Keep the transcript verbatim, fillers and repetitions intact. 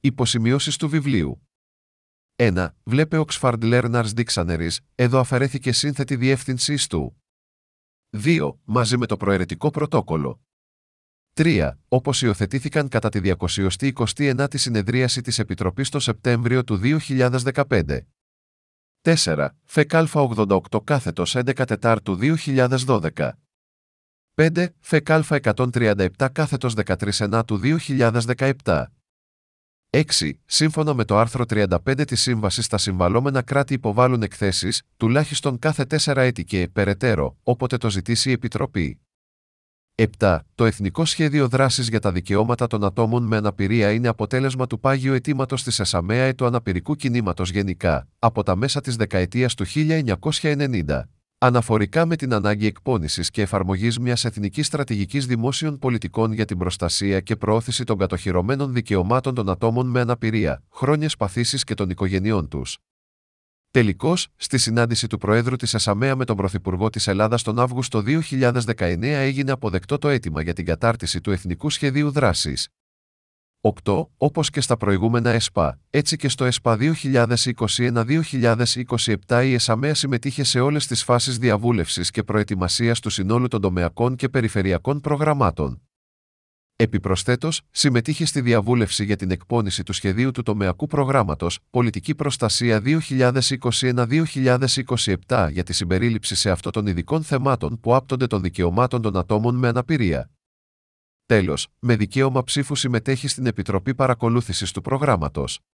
Υποσημειώσεις του βιβλίου. ένα. Βλέπε Oxford Learners Dictionaries, εδώ αφαιρέθηκε σύνθετη διεύθυνση του. δύο. Μαζί με το προαιρετικό πρωτόκολλο. τρία. Όπως υιοθετήθηκαν κατά τη διακόσια είκοσι ενάτη συνεδρίαση της Επιτροπής το Σεπτέμβριο του δύο χιλιάδες δεκαπέντε. τέσσερα. ΦΕΚ ογδόντα οκτώ κάθετος έντεκα Τετάρτου δύο χιλιάδες δώδεκα. πέντε. ΦΕΚ εκατόν τριάντα επτά κάθετος δεκατρείς Ενάτου δύο χιλιάδες δεκαεπτά. έξι. Σύμφωνα με το άρθρο τριάντα πέντε της Σύμβασης, τα συμβαλόμενα κράτη υποβάλλουν εκθέσεις, τουλάχιστον κάθε τέσσερα έτη και, περαιτέρω, όποτε το ζητήσει η Επιτροπή. επτά. Το Εθνικό Σχέδιο Δράσης για τα Δικαιώματα των Ατόμων με Αναπηρία είναι αποτέλεσμα του πάγιου αιτήματος της ΕΣΑΜΕΑ του αναπηρικού κινήματος γενικά, από τα μέσα της δεκαετίας του χίλια εννιακόσια ενενήντα. Αναφορικά με την ανάγκη εκπώνησης και εφαρμογής μιας εθνικής στρατηγικής δημόσιων πολιτικών για την προστασία και προώθηση των κατοχυρωμένων δικαιωμάτων των ατόμων με αναπηρία, χρόνιες παθήσεις και των οικογενειών τους. Τελικώς, στη συνάντηση του Προέδρου της ΕΣΑΜΕΑ με τον Πρωθυπουργό της Ελλάδας τον Αύγουστο δύο χιλιάδες δεκαεννέα έγινε αποδεκτό το αίτημα για την κατάρτιση του Εθνικού Σχεδίου Δράσης. οκτώ. Όπως και στα προηγούμενα ΕΣΠΑ, έτσι και στο ΕΣΠΑ δύο χιλιάδες είκοσι ένα δύο χιλιάδες είκοσι επτά η ΕΣΑΜΕΑ συμμετείχε σε όλες τις φάσεις διαβούλευσης και προετοιμασίας του συνόλου των τομεακών και περιφερειακών προγραμμάτων. Επιπροσθέτως, συμμετείχε στη διαβούλευση για την εκπόνηση του σχεδίου του τομεακού προγράμματος Πολιτική Προστασία δύο χιλιάδες είκοσι ένα δύο χιλιάδες είκοσι επτά για τη συμπερίληψη σε αυτό των ειδικών θεμάτων που άπτονται των δικαιωμάτων των ατόμων με αναπηρία. Τέλος, με δικαίωμα ψήφου συμμετέχει στην Επιτροπή Παρακολούθησης του προγράμματος.